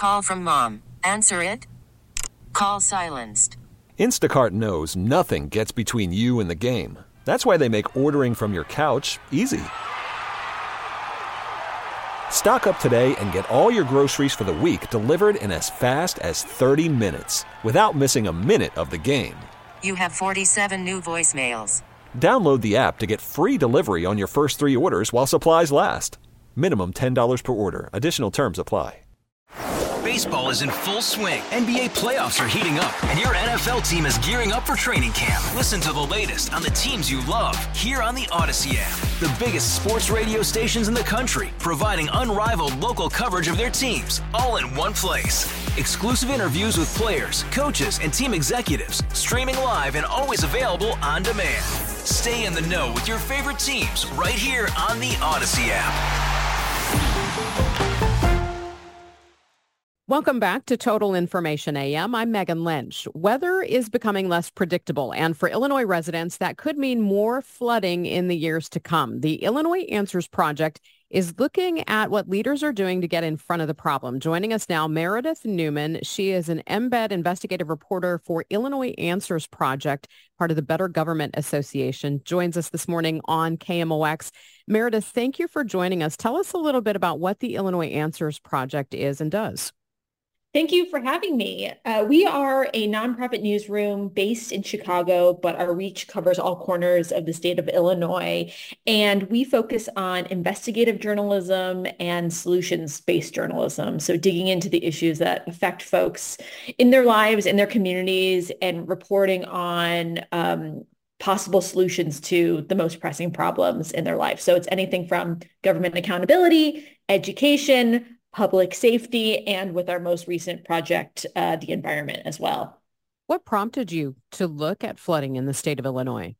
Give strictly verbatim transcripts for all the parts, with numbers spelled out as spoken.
Call from mom. Answer it. Call silenced. Instacart knows nothing gets between you and the game. That's why they make ordering from your couch easy. Stock up today and get all your groceries for the week delivered in as fast as thirty minutes without missing a minute of the game. You have forty-seven new voicemails. Download the app to get free delivery on your first three orders while supplies last. Minimum ten dollars per order. Additional terms apply. Baseball is in full swing. N B A playoffs are heating up, and your N F L team is gearing up for training camp. Listen to the latest on the teams you love here on the Odyssey app. The biggest sports radio stations in the country, providing unrivaled local coverage of their teams, all in one place. Exclusive interviews with players, coaches, and team executives, streaming live and always available on demand. Stay in the know with your favorite teams right here on the Odyssey app. Welcome back to Total Information A M. I'm Megan Lynch. Weather is becoming less predictable, and for Illinois residents, that could mean more flooding in the years to come. The Illinois Answers Project is looking at what leaders are doing to get in front of the problem. Joining us now, Meredith Newman. She is an embed investigative reporter for Illinois Answers Project, part of the Better Government Association, joins us this morning on K M O X. Meredith, thank you for joining us. Tell us a little bit about what the Illinois Answers Project is and does. Thank you for having me. Uh, we are a nonprofit newsroom based in Chicago, but our reach covers all corners of the state of Illinois. And we focus on investigative journalism and solutions-based journalism. So digging into the issues that affect folks in their lives, in their communities, and reporting on um, possible solutions to the most pressing problems in their life. So it's anything from government accountability, education, public safety, and with our most recent project, uh, the environment as well. What prompted you to look at flooding in the state of Illinois?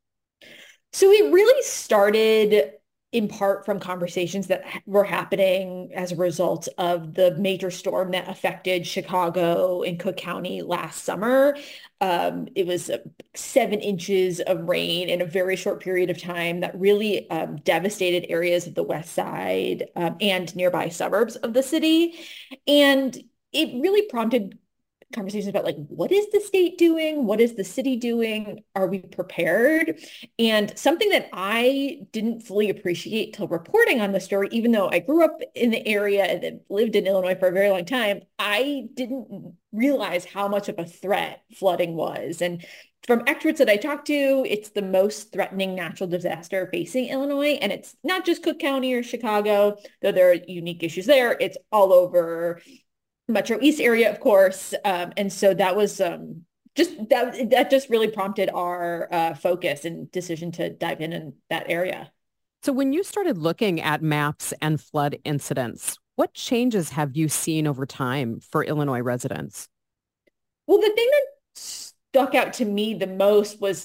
So it really started in part from conversations that were happening as a result of the major storm that affected Chicago and Cook County last summer. Um, it was uh, seven inches of rain in a very short period of time that really um, devastated areas of the west side um, and nearby suburbs of the city. And it really prompted conversations about, like, what is the state doing? What is the city doing? Are we prepared? And something that I didn't fully appreciate till reporting on the story, even though I grew up in the area and lived in Illinois for a very long time, I didn't realize how much of a threat flooding was. And from experts that I talked to, it's the most threatening natural disaster facing Illinois. And it's not just Cook County or Chicago, though there are unique issues there. It's all over Metro East area, of course. Um, and so that was um, just that that just really prompted our uh, focus and decision to dive in in that area. So when you started looking at maps and flood incidents, what changes have you seen over time for Illinois residents? Well, the thing that stuck out to me the most was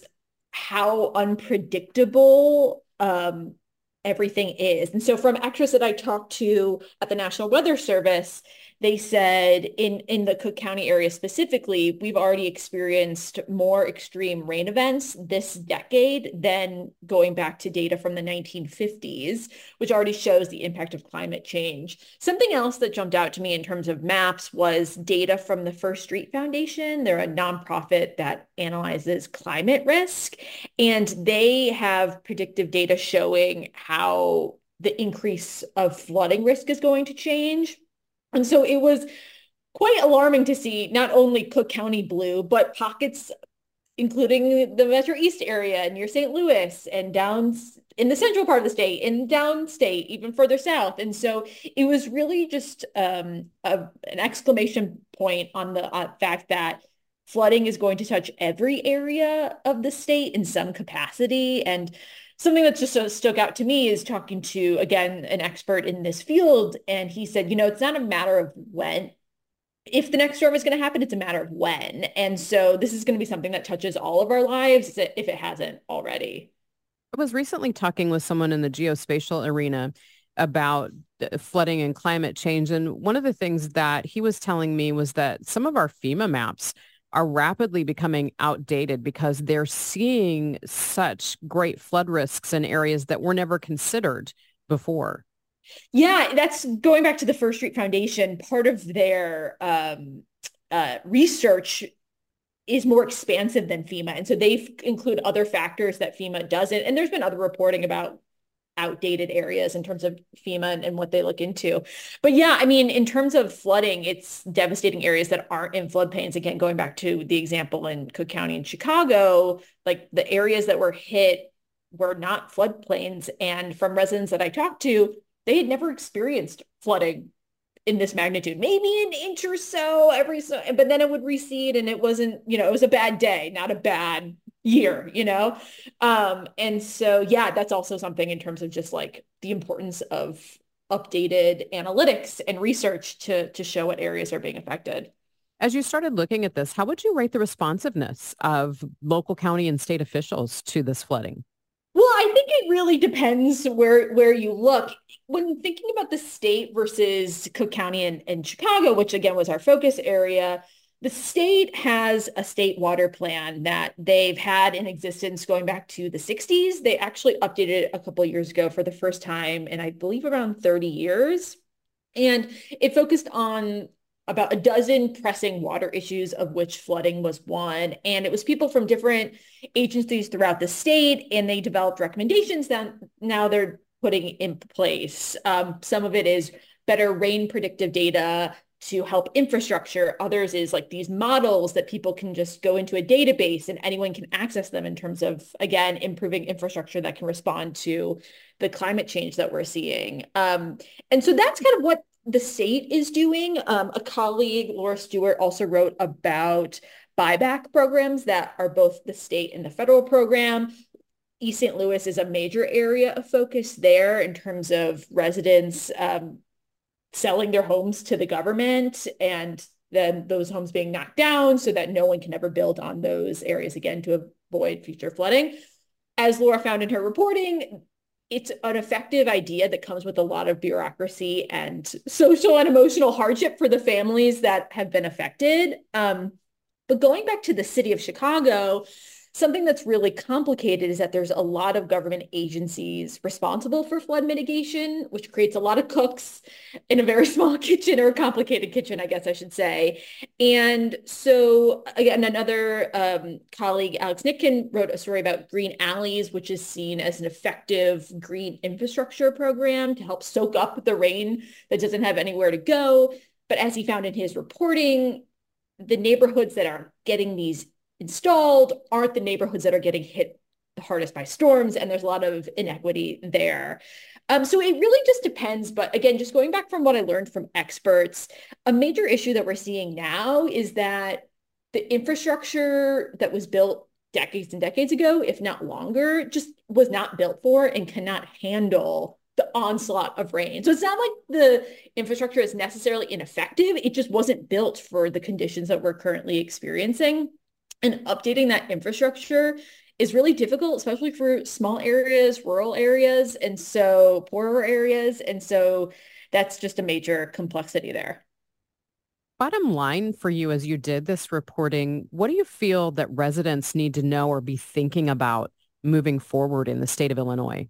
how unpredictable um, everything is. And so from experts that I talked to at the National Weather Service, they said in, in the Cook County area specifically, we've already experienced more extreme rain events this decade than going back to data from the nineteen fifties, which already shows the impact of climate change. Something else that jumped out to me in terms of maps was data from the First Street Foundation. They're a nonprofit that analyzes climate risk, and they have predictive data showing how the increase of flooding risk is going to change. And so it was quite alarming to see not only Cook County blue, but pockets, including the Metro East area near Saint Louis and down in the central part of the state and downstate, even further south. And so it was really just um, a, an exclamation point on the uh, fact that flooding is going to touch every area of the state in some capacity. And something that's just so stuck out to me is talking to, again, an expert in this field. And he said, you know, it's not a matter of when, if the next storm is going to happen, it's a matter of when. And so this is going to be something that touches all of our lives if it hasn't already. I was recently talking with someone in the geospatial arena about flooding and climate change. And one of the things that he was telling me was that some of our FEMA maps are rapidly becoming outdated because they're seeing such great flood risks in areas that were never considered before. Yeah, that's going back to the First Street Foundation. Part of their um, uh, research is more expansive than FEMA. And so they include other factors that FEMA doesn't. And there's been other reporting about outdated areas in terms of FEMA and, and what they look into. But yeah, I mean, in terms of flooding, it's devastating areas that aren't in floodplains. Again, going back to the example in Cook County and Chicago, like the areas that were hit were not floodplains. And from residents that I talked to, they had never experienced flooding in this magnitude, maybe an inch or so every so, but then it would recede and it wasn't, you know, it was a bad day, not a bad year, you know? Um, and so, yeah, that's also something in terms of just like the importance of updated analytics and research to, to show what areas are being affected. As you started looking at this, how would you rate the responsiveness of local, county, and state officials to this flooding? Well, I think it really depends where where you look. When thinking about the state versus Cook County and, and Chicago, which again was our focus area, the state has a state water plan that they've had in existence going back to the sixties. They actually updated it a couple of years ago for the first time in, I believe, around thirty years. And it focused on about a dozen pressing water issues, of which flooding was one. And it was people from different agencies throughout the state, and they developed recommendations that now they're putting in place. Um, some of it is better rain predictive data to help infrastructure. Others is like these models that people can just go into a database and anyone can access them in terms of, again, improving infrastructure that can respond to the climate change that we're seeing. Um, and so that's kind of what the state is doing. Um, a colleague, Laura Stewart, also wrote about buyback programs that are both the state and the federal program. East Saint Louis is a major area of focus there in terms of residents um, selling their homes to the government and then those homes being knocked down so that no one can ever build on those areas again to avoid future flooding. As Laura found in her reporting, it's an effective idea that comes with a lot of bureaucracy and social and emotional hardship for the families that have been affected. Um, but going back to the city of Chicago, something that's really complicated is that there's a lot of government agencies responsible for flood mitigation, which creates a lot of cooks in a very small kitchen, or a complicated kitchen, I guess I should say. And so again, another um, colleague, Alex Nitkin, wrote a story about Green Alleys, which is seen as an effective green infrastructure program to help soak up the rain that doesn't have anywhere to go. But as he found in his reporting, the neighborhoods that are getting these installed aren't the neighborhoods that are getting hit the hardest by storms, and there's a lot of inequity there. Um, so it really just depends. But again, just going back from what I learned from experts, a major issue that we're seeing now is that the infrastructure that was built decades and decades ago, if not longer, just was not built for and cannot handle the onslaught of rain. So it's not like the infrastructure is necessarily ineffective. It just wasn't built for the conditions that we're currently experiencing. And updating that infrastructure is really difficult, especially for small areas, rural areas, and so poorer areas. And so that's just a major complexity there. Bottom line for you, as you did this reporting, what do you feel that residents need to know or be thinking about moving forward in the state of Illinois?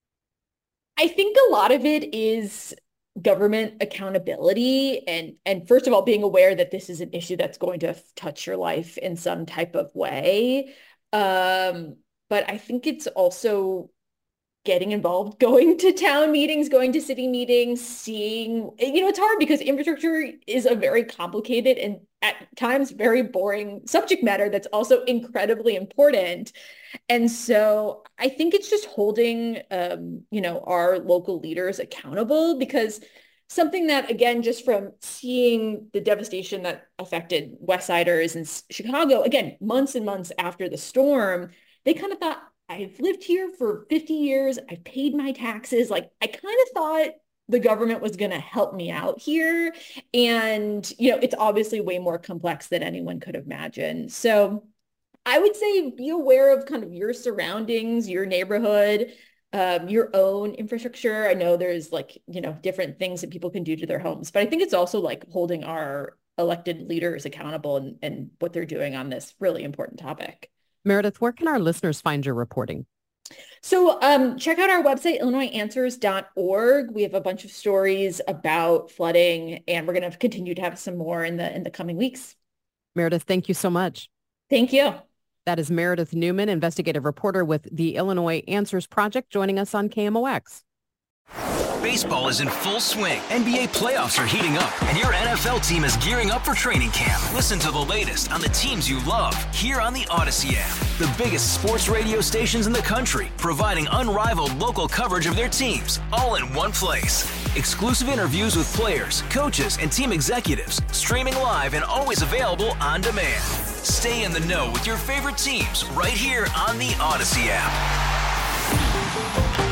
I think a lot of it is government accountability and and first of all being aware that this is an issue that's going to touch your life in some type of way, um but I think it's also getting involved, going to town meetings, going to city meetings, seeing, you know, it's hard because infrastructure is a very complicated and at times very boring subject matter that's also incredibly important. And so I think it's just holding, um, you know, our local leaders accountable, because something that, again, just from seeing the devastation that affected West Siders in Chicago, again, months and months after the storm, they kind of thought, I've lived here for fifty years. I've paid my taxes. Like, I kind of thought the government was going to help me out here. And, you know, it's obviously way more complex than anyone could imagine. So I would say be aware of kind of your surroundings, your neighborhood, um, your own infrastructure. I know there's like, you know, different things that people can do to their homes, but I think it's also like holding our elected leaders accountable and, and what they're doing on this really important topic. Meredith, where can our listeners find your reporting? So um, check out our website, illinois answers dot org. We have a bunch of stories about flooding, and we're going to continue to have some more in the in the coming weeks. Meredith, thank you so much. Thank you. That is Meredith Newman, investigative reporter with the Illinois Answers Project, joining us on K M O X. Baseball is in full swing. N B A playoffs are heating up, and your N F L team is gearing up for training camp. Listen to the latest on the teams you love here on the Odyssey app. The biggest sports radio stations in the country, providing unrivaled local coverage of their teams, all in one place. Exclusive interviews with players, coaches, and team executives, streaming live and always available on demand. Stay in the know with your favorite teams right here on the Odyssey app.